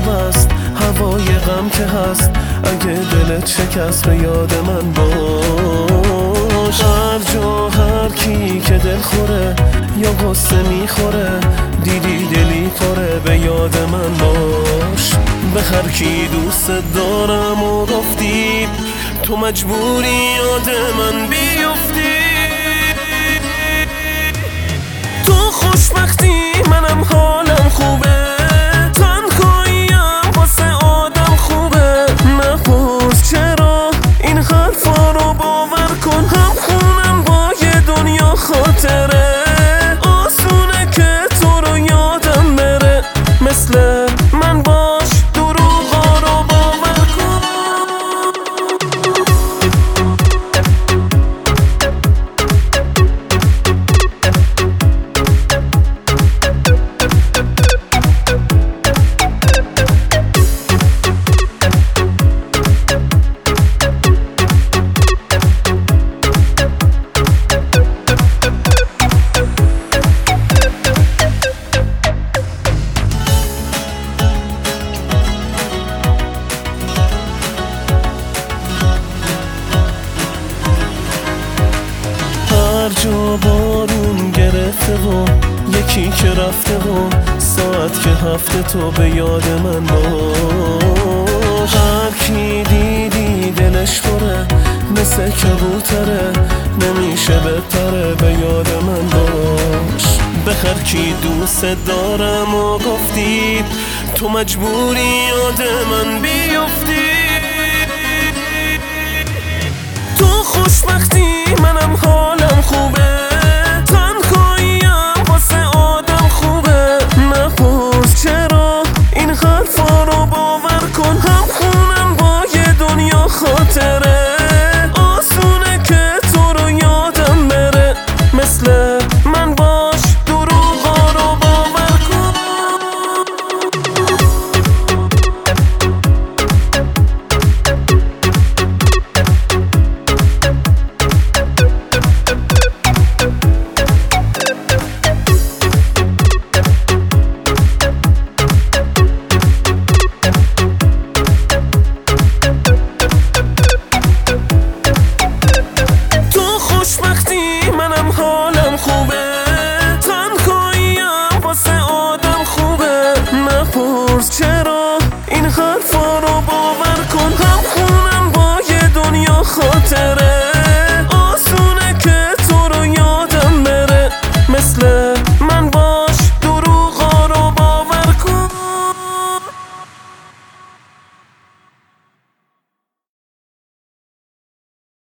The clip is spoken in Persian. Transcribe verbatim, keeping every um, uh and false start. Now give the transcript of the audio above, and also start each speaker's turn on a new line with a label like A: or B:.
A: است، هوای غم که هست. اگه دلت شکست به یاد من باش. هر جا هر کی که دل خوره یا غصه میخوره، دیدی دلی پره به یاد من باش. به هر کی دوست دارم و گفتی، تو مجبوری یاد من بیفتی. تو خوشبختی منم حالم خوبه، تنهاییم واسه آدم خوبه. نپرس چرا این حرفا رو باور کن، هم خونم با یه دنیا خاطره. آسونه که تو رو یادم بره، مثل من باش دروغا رو باور کن. هر جا بارون گرفته و یکی که رفته و ساعت که هفته، تو به یاد من باش. هر کی دیدی دلش پره، مثل کبوتره نمیشه بپره به یاد من باش. به هر کی دوست دارم و گفتی، تو مجبوری یاد من بیفتی. تو خوشبختی منم حالم خوبه، تنهاییم واسه آدم خوبه. نپرس چرا این حرفا رو باور کن، هم خونم با یه دنیا خاطر.